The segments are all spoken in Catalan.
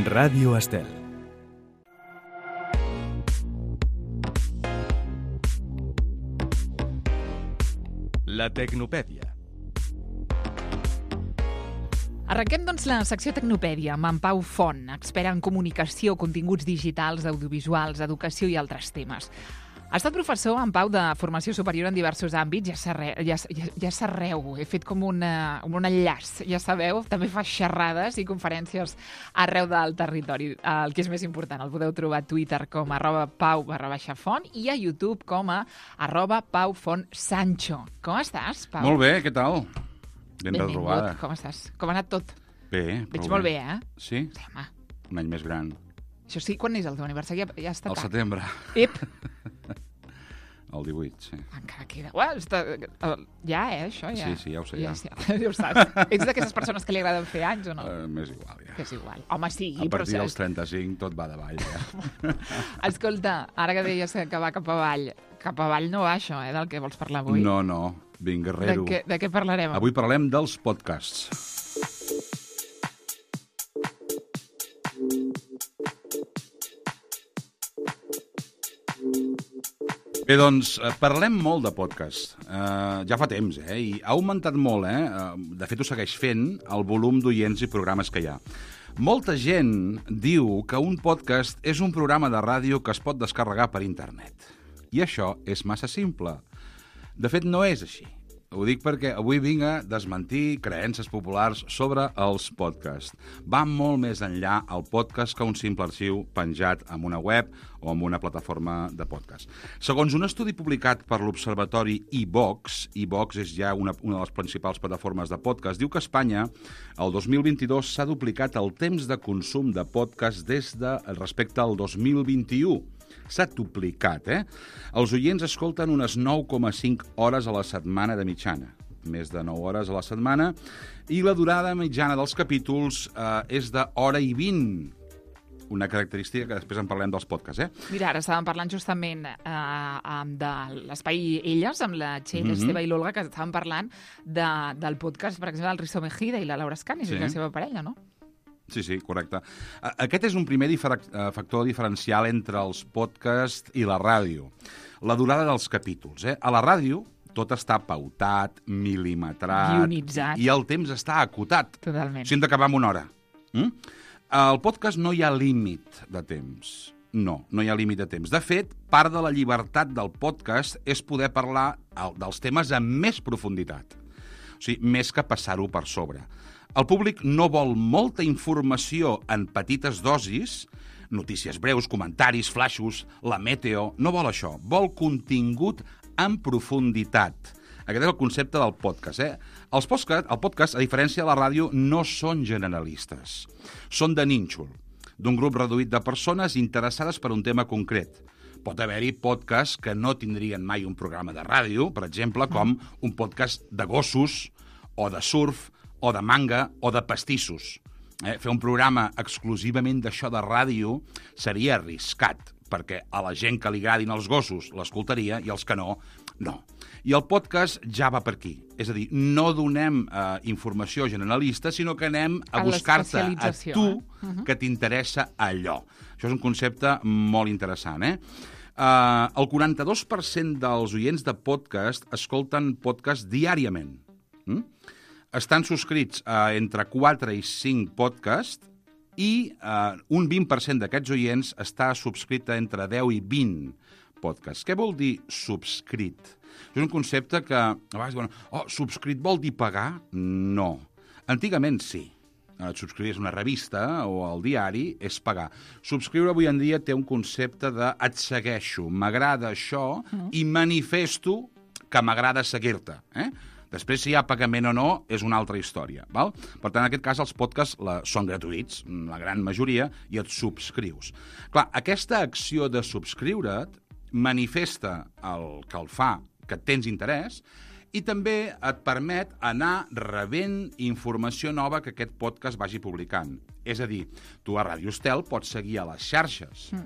Ràdio Estel. La Tecnopèdia. Arrenquem, doncs, la secció Tecnopèdia amb en Pau Font, expert en comunicació, continguts digitals, audiovisuals, educació i altres temes. Ha estat professor, en Pau, de formació superior en diversos àmbits. Ja sabeu, he fet com un enllaç, ja sabeu, també fa xerrades i conferències arreu del territori. El que és més important, el podeu trobar a Twitter com @pau_font i a YouTube com a @paufontsancho. Com estàs, Pau? Molt bé, què tal? Ben retrobada. Com estàs? Com ha anat tot? Bé, Veig molt bé, eh? Sí? Sí, home. Un any més gran. Això sí, quan és el teu aniversari? Ja està Al tard. setembre. Ep! El 18, sí. Encara queda... Uau, ja, això, ja. Sí, ja ho sé, ja. Ja ho saps. Ets d'aquestes persones que li agraden fer anys o no? M'és igual, ja. Que és igual. Home, sí, A però... partir dels 35 tot va davall, ja. Escolta, ara que deies que va cap avall no va això, del que vols parlar avui. No, vinc guerrero. De què parlarem? Avui parlem dels podcasts. Bé, doncs, parlem molt de podcast. Ja fa temps, i ha augmentat molt, de fet ho segueix fent, el volum d'oients i programes que hi ha. Molta gent diu que un podcast és un programa de ràdio que es pot descarregar per internet. I això és massa simple. De fet, no és així. Ho dic perquè avui vinc a desmentir creences populars sobre els podcasts. Va molt més enllà el podcast que un simple arxiu penjat en una web o en una plataforma de podcast. Segons un estudi publicat per l'Observatori iVox és ja una de les principals plataformes de podcast, diu que a Espanya el 2022 s'ha duplicat el temps de consum de podcast respecte al 2021. S'ha duplicat, Els oients escolten unes 9,5 hores a la setmana de mitjana, més de 9 hores a la setmana, i la durada mitjana dels capítols és d'hora i 20, una característica que després en parlem dels podcasts, Mira, ara estàvem parlant justament de l'Espai Elles, amb la Txell, Esteve i l'Olga, que estàvem parlant del podcast, per exemple, del Risto Mejida i la Laura Escanis, i la seva parella, no? Sí, correcte. Aquest és un primer factor diferencial entre els podcasts i la ràdio. La durada dels capítols. A la ràdio tot està pautat, mil·limetrat... Guionitzat. I el temps està acotat. Totalment. Si hem d'acabar en una hora. Al podcast no hi ha límit de temps. No hi ha límit de temps. De fet, part de la llibertat del podcast és poder parlar dels temes amb més profunditat. O sigui, més que passar-ho per sobre. El públic no vol molta informació en petites dosis, notícies breus, comentaris, flaixos, la meteo... No vol això, vol contingut en profunditat. Aquest és el concepte del podcast, El podcast, a diferència de la ràdio, no són generalistes. Són de nínxol, d'un grup reduït de persones interessades per un tema concret. Pot haver-hi podcasts que no tindrien mai un programa de ràdio, per exemple, com un podcast de gossos, o de surf, o de manga, o de pastissos. Fer un programa exclusivament d'això de ràdio seria arriscat, perquè a la gent que li agradin els gossos l'escoltaria i els que no, no. I el podcast ja va per aquí. És a dir, no donem informació generalista, sinó que anem a buscar-te a tu que t'interessa allò. Això és un concepte molt interessant, El 42% dels oients de podcast escolten podcast diàriament. Estan subscrits a entre 4 i 5 podcasts i un 20% d'aquests oients està subscrit a entre 10 i 20 podcasts. Què vol dir subscrit? És un concepte que a vegades diuen, subscrit vol dir pagar? No. Antigament sí. Et subscrivies una revista o al diari, és pagar. Subscriure avui en dia té un concepte de et segueixo, m'agrada això i manifesto que m'agrada seguir-te, Després, si hi ha pagament o no, és una altra història. Val? Per tant, en aquest cas, els podcasts són gratuïts, la gran majoria, i et subscrius. Clar, aquesta acció de subscriure't manifesta el que el fa, que tens interès, i també et permet anar rebent informació nova que aquest podcast vagi publicant. És a dir, tu a Ràdio Estel pots seguir a les xarxes,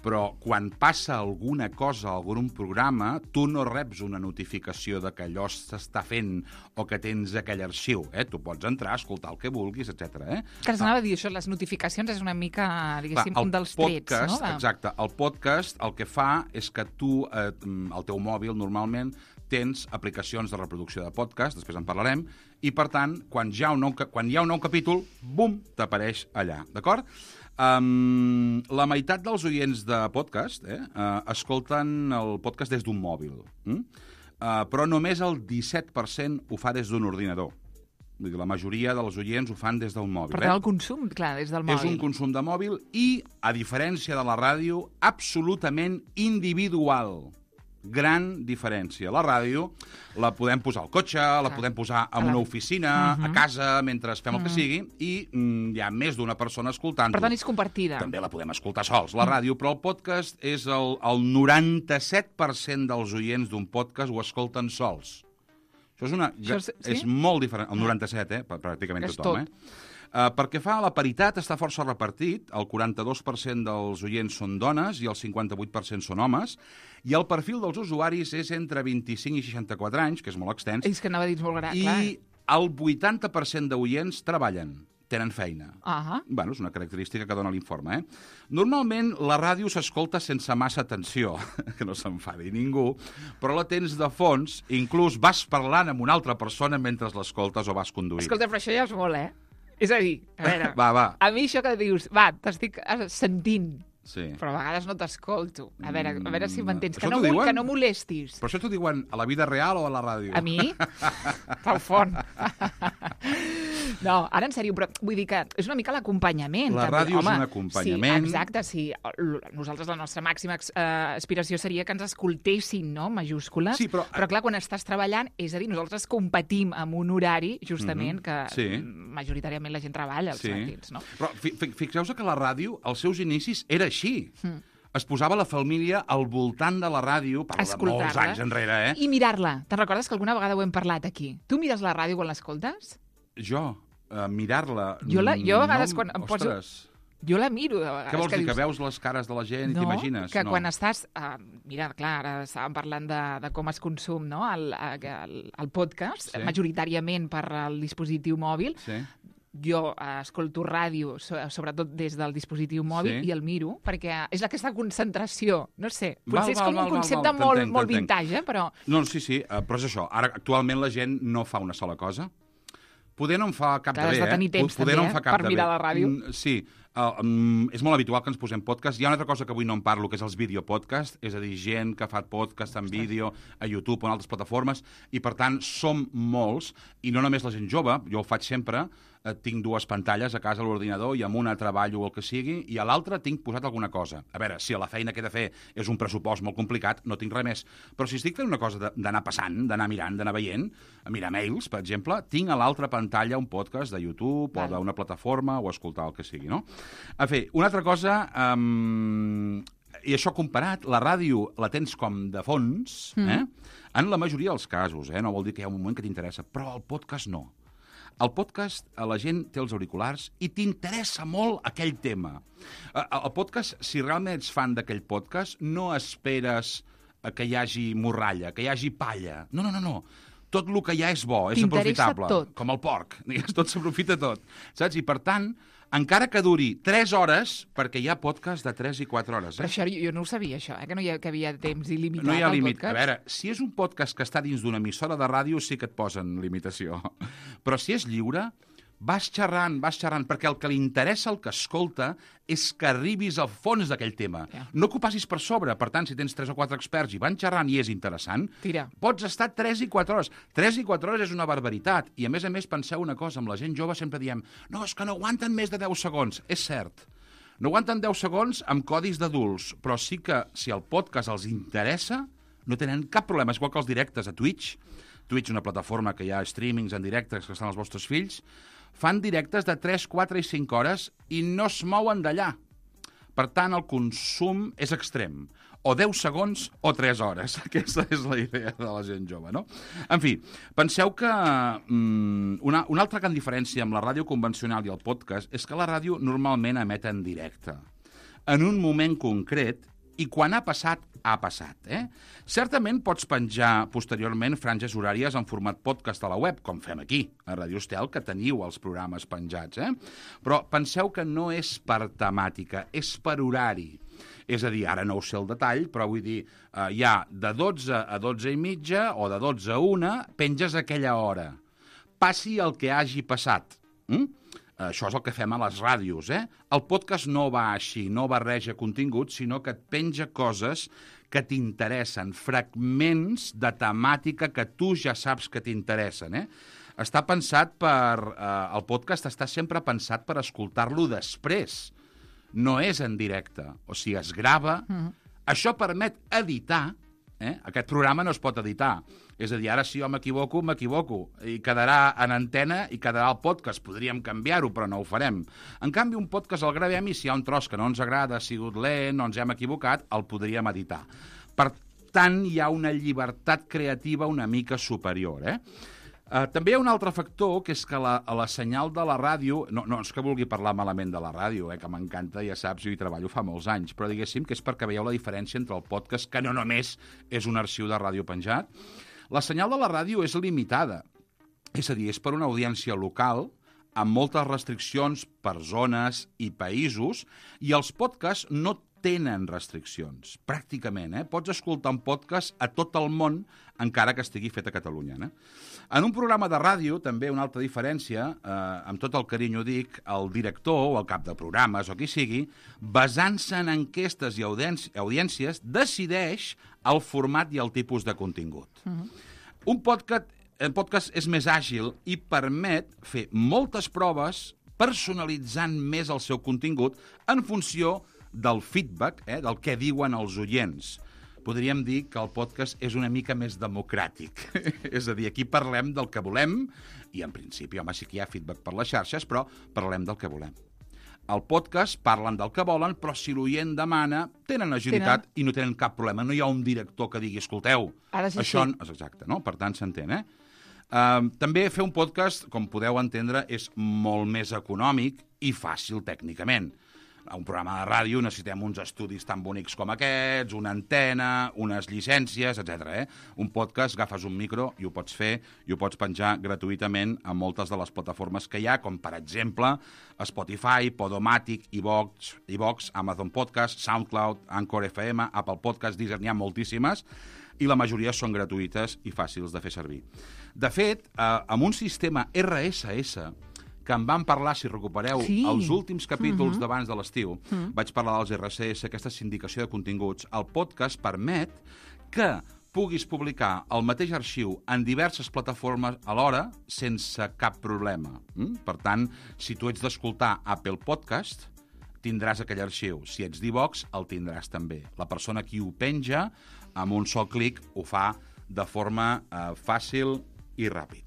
però quan passa alguna cosa, algun programa, tu no reps una notificació de que allò s'està fent o que tens aquell arxiu. Tu pots entrar, escoltar el que vulguis, etc. Que s'anava a dir això, les notificacions és una mica, diguéssim, un dels trets, no? Exacte. El podcast el que fa és que tu, al teu mòbil, normalment, tens aplicacions de reproducció de podcast, després en parlarem, i, per tant, quan hi ha un nou capítol, bum, t'apareix allà, d'acord? La meitat dels oients de podcast escolten el podcast des d'un mòbil, però només el 17% ho fa des d'un ordinador. Vull dir, la majoria dels oients ho fan des d'un mòbil. Per tant, el consum, clar, des del mòbil. És un consum de mòbil i, a diferència de la ràdio, absolutament individual. Gran diferència. La ràdio la podem posar al cotxe, la podem posar en una oficina, a casa, mentre fem el que sigui, i hi ha més d'una persona escoltant-ho. Per tant, és compartida. També la podem escoltar sols, la ràdio, però el podcast és el 97% dels oients d'un podcast ho escolten sols. Això és molt diferent. El 97, pràcticament tothom. Pel que fa a la paritat, està força repartit. El 42% dels oients són dones i el 58% són homes. I el perfil dels usuaris és entre 25 i 64 anys, que és molt extens. És que anava a dir molt gran, clar. I el 80% d'oients treballen, tenen feina. És una característica que dona l'informe. Normalment, la ràdio s'escolta sense massa atenció, que no s'enfadi ningú, però la tens de fons, inclús vas parlant amb una altra persona mentre l'escoltes o vas conduint. Escolta, però això ja és molt, És a dir, a veure, a mi això que dius, t'estic sentint, però a vegades no t'escolto. A veure si m'entens, que no molestis. Però això t'ho diuen a la vida real o a la ràdio? A mi? Pel font. No, ara en sèrio, però vull dir que és una mica l'acompanyament. La ràdio és un acompanyament. Sí, exacte, sí. Nosaltres la nostra màxima aspiració seria que ens escoltessin, no?, majúscules. Sí, però clar, quan estàs treballant, és a dir, nosaltres competim amb un horari, justament, que majoritàriament la gent treballa, els matins, no? Però fixeu-vos que la ràdio, als seus inicis, era així. Es posava la família al voltant de la ràdio, parla de molts anys enrere, I mirar-la. Te'n recordes que alguna vegada ho hem parlat aquí? Tu mires la ràdio quan l'escoltes? Jo? Mirar-la? Jo a vegades quan em poso... Jo la miro. Què vols dir, que veus les cares de la gent i t'imagines? Que quan estàs... Mira, clar, ara estàvem parlant de com es consum, no?, el podcast, majoritàriament per al dispositiu mòbil. Jo escolto ràdio, sobretot des del dispositiu mòbil, i el miro, perquè és aquesta concentració. No sé, potser és com un concepte molt vintage, però... No, sí, però és això. Ara, actualment, la gent no fa una sola cosa. Poder no em fa cap de bé, Has de tenir temps, també, per mirar la ràdio. Sí, és molt habitual que ens posem podcast. Hi ha una altra cosa que avui no en parlo, que és els videopodcasts, és a dir, gent que fa podcast en vídeo a YouTube o en altres plataformes, i per tant som molts, i no només la gent jove, jo ho faig sempre, tinc dues pantalles a casa a l'ordinador i amb una treballo el que sigui i a l'altra tinc posat alguna cosa. A veure, si la feina que he de fer és un pressupost molt complicat, no tinc res més. Però si estic fent una cosa d'anar passant, d'anar mirant, d'anar veient, a mirar mails, per exemple, tinc a l'altra pantalla un podcast de YouTube o d'una plataforma o escoltar el que sigui, no? En fi, una altra cosa... I això comparat, la ràdio la tens com de fons, en la majoria dels casos, no vol dir que hi ha un moment que t'interessa, però el podcast no. El podcast, la gent té els auriculars i t'interessa molt aquell tema. El podcast, si realment ets fan d'aquell podcast, no esperes que hi hagi morralla, que hi hagi palla. No. Tot el que hi ha és bo, és aprofitable. Tot. Com el porc. Tot s'aprofita tot. Saps? I per tant, encara que duri 3 hores, perquè hi ha podcast de 3 i 4 hores. Però això jo no ho sabia, això, que no hi havia temps il·limitat. No hi ha límit. A veure, si és un podcast que està dins d'una emissora de ràdio, sí que et posen limitació. Però si és lliure, vas xerrant, perquè el que li interessa al que escolta és que arribis al fons d'aquell tema. No que ho passis per sobre. Per tant, si tens 3 o 4 experts i van xerrant i és interessant, pots estar 3 i 4 hores. 3 i 4 hores és una barbaritat. I a més, penseu una cosa, amb la gent jove sempre diem no, és que no aguanten més de 10 segons. És cert. No aguanten 10 segons amb codis d'adults, però sí que si el podcast els interessa, no tenen cap problema. És igual que els directes a Twitch. Twitch, una plataforma que hi ha streamings en directes que estan els vostres fills, fan directes de 3, 4 i 5 hores i no es mouen d'allà. Per tant, el consum és extrem. O 10 segons o 3 hores. Aquesta és la idea de la gent jove, no? En fi, penseu que una altra gran diferència amb la ràdio convencional i el podcast és que la ràdio normalment emet en directe. En un moment concret I quan ha passat, ha passat. Certament pots penjar posteriorment franges horàries en format podcast a la web, com fem aquí, a Radio Estel, que teniu els programes penjats. Però penseu que no és per temàtica, és per horari. És a dir, ara no ho sé el detall, però vull dir, hi ha de 12 a 12 i mitja o de 12 a 1, penges aquella hora. Passi el que hagi passat. Això és el que fem a les ràdios, El podcast no va així, no barreja continguts, sinó que et penja coses que t'interessen, fragments de temàtica que tu ja saps que t'interessen, Està pensat el podcast està sempre pensat per escoltar-lo després. No és en directe, o sigui, es grava. Això permet editar. Aquest programa no es pot editar. És a dir, ara si jo m'equivoco, i quedarà en antena i quedarà al podcast. Podríem canviar-ho, però no ho farem. En canvi, un podcast el gravem i si hi ha un tros que no ens agrada, ha sigut lent, no ens hem equivocat, el podríem editar. Per tant, hi ha una llibertat creativa una mica superior, També hi ha un altre factor, que és que la senyal de la ràdio... No és que vulgui parlar malament de la ràdio, que m'encanta, ja saps, jo hi treballo fa molts anys, però diguéssim que és perquè veieu la diferència entre el podcast, que no només és un arxiu de ràdio penjat. La senyal de la ràdio és limitada, és a dir, és per una audiència local, amb moltes restriccions per zones i països, i els podcasts no tenen restriccions, pràcticament. Pots escoltar un podcast a tot el món, encara que estigui fet a Catalunya. En un programa de ràdio, també una altra diferència, amb tot el carinyo dic, el director o el cap de programes o qui sigui, basant-se en enquestes i audiències, decideix el format i el tipus de contingut. Un podcast és més àgil i permet fer moltes proves personalitzant més el seu contingut en funció del feedback, del que diuen els oients. Podríem dir que el podcast és una mica més democràtic. És a dir, aquí parlem del que volem i, en principi, home, sí que hi ha feedback per les xarxes, però parlem del que volem. Al podcast parlen del que volen, però si l'oient demana, tenen agilitat i no tenen cap problema. No hi ha un director que digui, escolteu, això... És exacte, no? Per tant, s'entén, També fer un podcast, com podeu entendre, és molt més econòmic i fàcil tècnicament. A un programa de ràdio necessitem uns estudis tan bonics com aquests, una antena, unes llicències, etc. Un podcast, agafes un micro i ho pots fer i ho pots penjar gratuïtament a moltes de les plataformes que hi ha, com per exemple Spotify, Podomatic, iVox, Amazon Podcast, SoundCloud, Anchor FM, Apple Podcast, Deezer, n'hi ha moltíssimes, i la majoria són gratuïtes i fàcils de fer servir. De fet, amb un sistema RSS, que em van parlar, si recupereu, els últims capítols d'abans de l'estiu, vaig parlar dels RSS, aquesta sindicació de continguts. El podcast permet que puguis publicar el mateix arxiu en diverses plataformes alhora sense cap problema. Per tant, si tu ets d'escoltar Apple Podcast, tindràs aquell arxiu. Si ets d'iVox, el tindràs també. La persona qui ho penja, amb un sol clic, ho fa de forma fàcil i ràpid.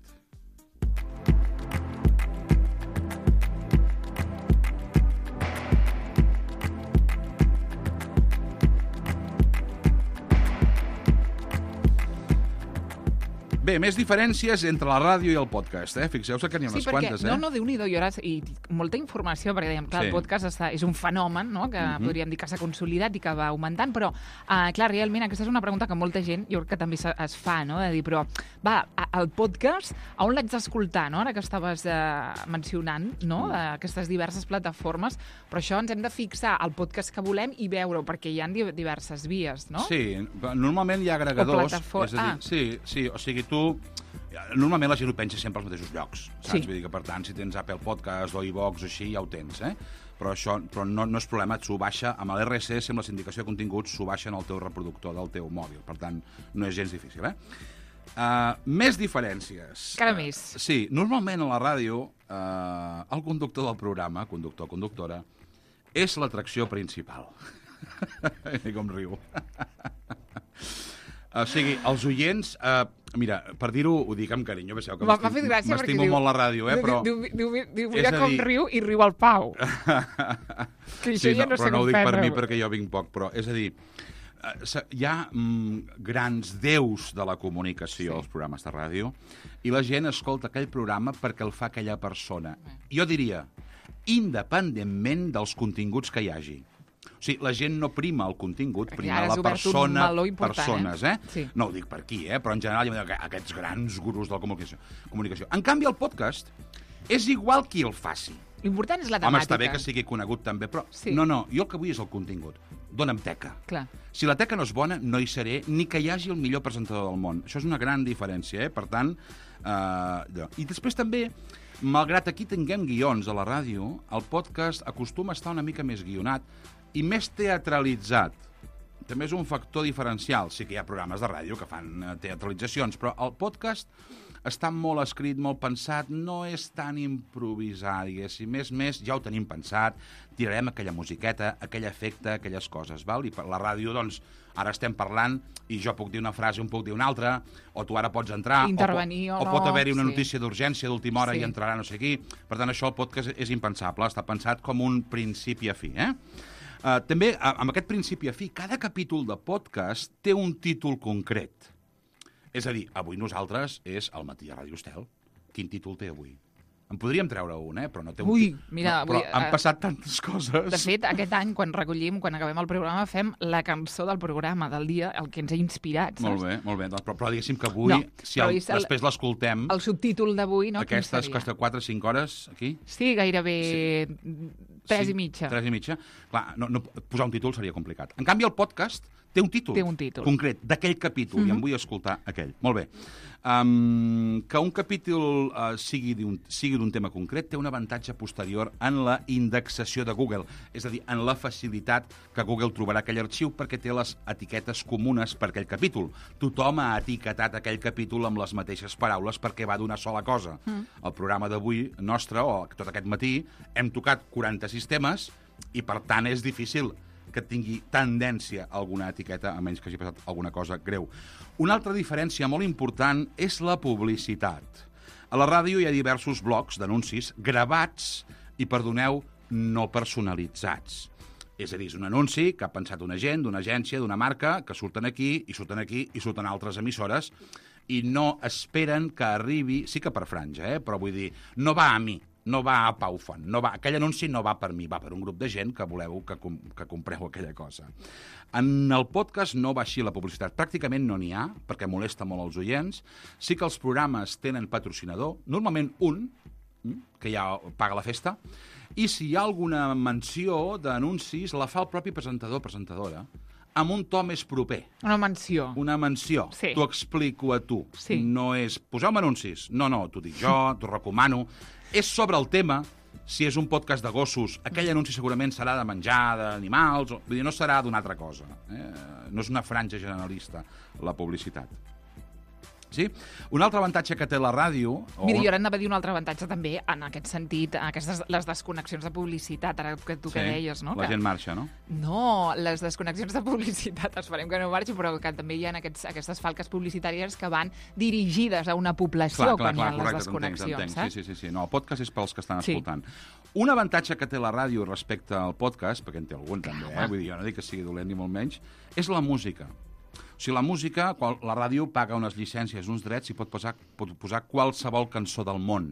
Bé, més diferències entre la ràdio i el podcast, Fixeu-se que n'hi ha unes quantes, No, Déu-n'hi-do, i molta informació, perquè dèiem, clar, el podcast és un fenomen, no?, que podríem dir que s'ha consolidat i que va augmentant, però, clar, realment, aquesta és una pregunta que molta gent, jo crec que també es fa, no?, de dir, però, va, el podcast, on l'haig d'escoltar, no?, ara que estaves mencionant, no?, aquestes diverses plataformes, però això ens hem de fixar al podcast que volem i veure-ho, perquè hi ha diverses vies, no? Sí, normalment hi ha agregadors, és a dir, sí, o sigui, normalment la gent ho penja sempre als mateixos llocs, saps? Vull dir que, per tant, si tens Apple Podcast o iVox o així, ja ho tens, Però no és problema, s'ho baixa amb l'RSS, amb la sindicació de continguts, s'ho baixa en el teu reproductor del teu mòbil. Per tant, no és gens difícil, Més diferències. Cada més. Sí, normalment a la ràdio, el conductor del programa, conductor o conductora, és l'atracció principal. I com riu. O sigui, els oients... Mira, per dir-ho, ho dic amb carinyo, penseu que m'estimo molt la ràdio, però... Diu, mira com riu i riu el Pau. Que això ja no sé com fer-ho. Però no ho dic per mi perquè jo vinc poc, però és a dir, hi ha grans déus de la comunicació als programes de ràdio i la gent escolta aquell programa perquè el fa aquella persona. Jo diria, independentment dels continguts que hi hagi. O sigui, la gent no prima el contingut, Perquè prima ara la has obert un persona, meló important, persones, Sí. No ho dic per aquí, però en general hi ha aquests grans gurus de la comunicació. En canvi, el podcast és igual qui el faci. L'important és la temàtica. Home, està bé que sigui conegut també, però Sí. no, jo el que vull és el contingut. Dóna'm teca. Clar. Si la teca no és bona, no hi seré, ni que hi hagi el millor presentador del món. Això és una gran diferència, Per tant, i després també, malgrat aquí tinguem guions a la ràdio, el podcast acostuma a estar una mica més guionat i més teatralitzat. També és un factor diferencial. Sí que hi ha programes de ràdio que fan teatralitzacions, però el podcast està molt escrit, molt pensat, no és tan improvisat, diguéssim. Més, ja ho tenim pensat, tirarem aquella musiqueta, aquell efecte, aquelles coses, val? I per la ràdio, doncs, ara estem parlant i jo puc dir una frase, un puc dir una altra, o tu ara pots entrar, intervenir o pot haver-hi una sí. notícia d'urgència d'última hora Sí. i entrarà no sé qui. Per tant, això el podcast és impensable, està pensat com un principi a fi, També, amb aquest principi a fi, cada capítol de podcast té un títol concret. És a dir, avui nosaltres és El matí a Ràdio Estel. Quin títol té avui? En podríem treure un, però no té un títol. Mira, però avui, han passat tantes coses. De fet, aquest any, quan acabem el programa, fem la cançó del programa del dia, el que ens ha inspirat, saps? Molt bé. Doncs, però diguéssim que avui, No, si però després l'escoltem... El subtítol d'avui, no? Aquestes costa 4 o 5 hores, aquí? Sí, gairebé 3 i mitja. 3 i mitja. Clar, no, posar un títol seria complicat. En canvi, el podcast té un títol. Té un títol. Concret, d'aquell capítol, i em vull escoltar aquell. Molt bé. Que un capítol sigui d'un tema concret té un avantatge posterior en la indexació de Google, és a dir, en la facilitat que Google trobarà aquell arxiu perquè té les etiquetes comunes per aquell capítol. Tothom ha etiquetat aquell capítol amb les mateixes paraules perquè va d'una sola cosa. El programa d'avui nostre, o tot aquest matí, hem tocat 46 temes i, per tant, és difícil que tingui tendència a alguna etiqueta, a menys que hagi passat alguna cosa greu. Una altra diferència molt important és la publicitat. A la ràdio hi ha diversos blocs d'anuncis gravats i, perdoneu, no personalitzats. És a dir, és un anunci que ha pensat un agent, d'una agència, d'una marca, que surten aquí, i surten a altres emissores, i no esperen que arribi, sí que per franja, però vull dir, no va a mi, no va a Pau Font, aquell anunci no va per mi, va per un grup de gent que voleu que compreu aquella cosa. En el podcast no va així la publicitat, pràcticament no n'hi ha, perquè molesta molt els oients. Sí que els programes tenen patrocinador, normalment un, que ja paga la festa, i si hi ha alguna menció d'anuncis, la fa el propi presentador o presentadora, amb un to més proper. Una menció. Una menció. Sí. T'ho explico a tu. Sí. No és poseu-me anuncis. No, t'ho dic jo, t'ho recomano. És sobre el tema. Si és un podcast de gossos, aquell anunci segurament serà de menjar, d'animals, vull dir, no serà d'una altra cosa. No és una franja generalista, la publicitat. Sí? Un altre avantatge que té la ràdio... Mira, jo ara anava a dir un altre avantatge també, en aquest sentit, les desconnexions de publicitat, ara que tu que deies, no? La gent marxa, no? No, les desconnexions de publicitat, esperem que no marxi, però que també hi ha aquestes falques publicitàries que van dirigides a una població quan hi ha les desconnexions, saps? Sí. No, el podcast és pels que estan escoltant. Un avantatge que té la ràdio respecte al podcast, perquè en té algun també, vull dir, jo no dic que sigui dolent ni molt menys, és la música. O sigui, la música, la ràdio paga unes llicències, uns drets, i pot posar qualsevol cançó del món.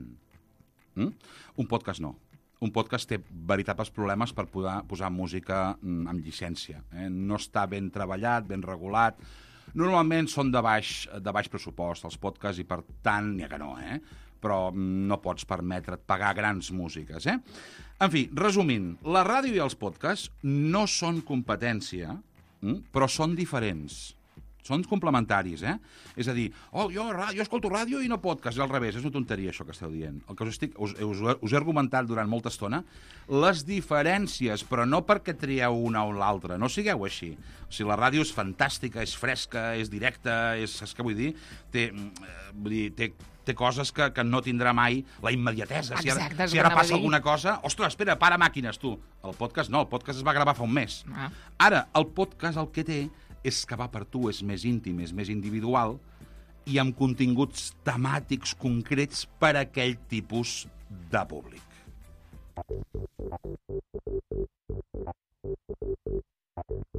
Un podcast no. Un podcast té veritables problemes per poder posar música amb llicència. No està ben treballat, ben regulat. Normalment són de baix pressupost, els podcasts, i per tant, n'hi ha que no, però no pots permetre't pagar grans músiques, En fi, resumint, la ràdio i els podcasts no són competència, però són diferents. Són complementaris, És a dir, jo escolto ràdio i no podcast, és al revés, és una tonteria això que esteu dient. El que us he argumentat durant molta estona, les diferències, però no perquè trieu una o l'altra, no sigueu així. O sigui, la ràdio és fantàstica, és fresca, és directa, saps què vull dir? Té coses que no tindrà mai la immediatesa. Exacte, si ara passa alguna cosa, ostres, espera, para màquines, tu. El podcast no, el podcast es va gravar fa un mes. Ara, el podcast el que té és que va per tu, és més íntim, és més individual i amb continguts temàtics concrets per a aquell tipus de públic.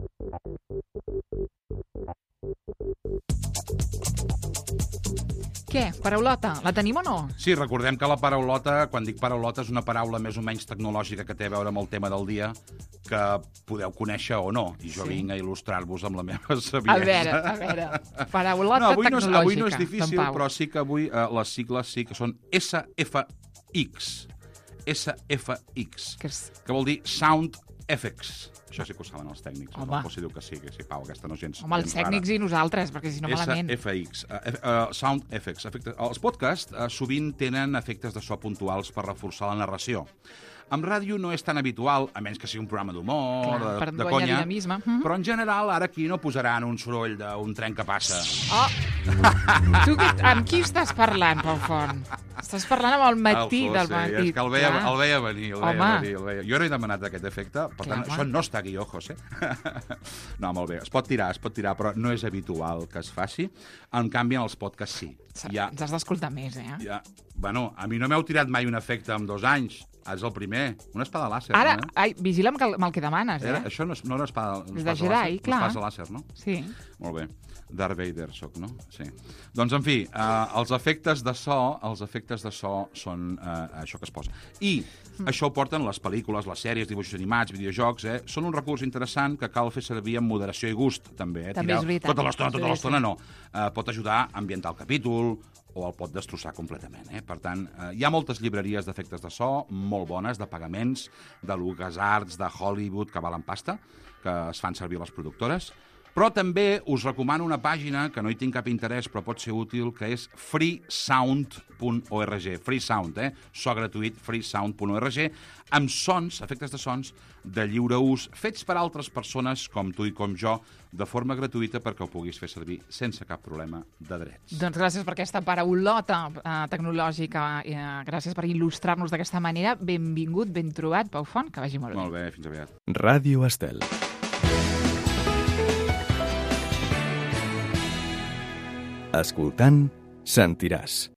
Què Què? Paraulota? La tenim o no? Sí, recordem que la paraulota, quan dic paraulota, és una paraula més o menys tecnològica que té a veure amb el tema del dia, que podeu conèixer o no. I jo vinc a il·lustrar-vos amb la meva saviesa. A veure. Paraulota tecnològica. Avui no és difícil, però sí que avui les sigles sí que són SFX. SFX. Que vol dir Sound Effects. Això sí que ho saben els tècnics. Home. No? Si diu que sí, Pau, aquesta no és gens. Home, els tècnics i nosaltres, perquè si no malament. SFX, Sound Effects. Els podcasts sovint tenen efectes de so puntuals per reforçar la narració. Amb ràdio no és tan habitual, a menys que sigui un programa d'humor, de conya, però en general ara aquí no posaran un soroll d'un tren que passa. Oh! Tu amb qui estàs parlant, Pau Font? Estàs parlant amb el matí del matí. És que el veia venir. Jo no he demanat aquest efecte, per tant, això no està aquí, José. No, molt bé, es pot tirar, però no és habitual que es faci. En canvi, en els podcasts sí. Ens has d'escoltar més, Bueno, a mi no m'heu tirat mai un efecte en 2 anys. És el primer. Una espada làser. Ara, vigila amb el que demanes, Això no és una espada làser. És de Jedi, clar. Una espada làser, no? Sí. Molt bé. Darth Vader soc, no? Sí. Doncs, en fi, els efectes de so són això que es posa. I això ho porten les pel·lícules, les sèries, dibuixos animats, videojocs, Són un recurs interessant que cal fer servir amb moderació i gust, també. També és veritat. Tota l'estona no. Pot ajudar a ambientar el capítol o el pot destrossar completament. Per tant, hi ha moltes llibreries d'efectes de so molt bones, de pagaments, de LucasArts, de Hollywood, que valen pasta, que es fan servir les productores. Però també us recomano una pàgina que no hi tinc cap interès però pot ser útil, que és freesound.org. Freesound, so gratuït, freesound.org, amb sons, efectes de sons, de lliure ús, fets per altres persones com tu i com jo, de forma gratuïta perquè ho puguis fer servir sense cap problema de drets. Doncs gràcies per aquesta paraulota tecnològica, gràcies per il·lustrar-nos d'aquesta manera. Benvingut, ben trobat, Pau Font, que vagi molt bé. Molt bé, fins aviat. Ràdio Estel. Escoltant, sentiràs.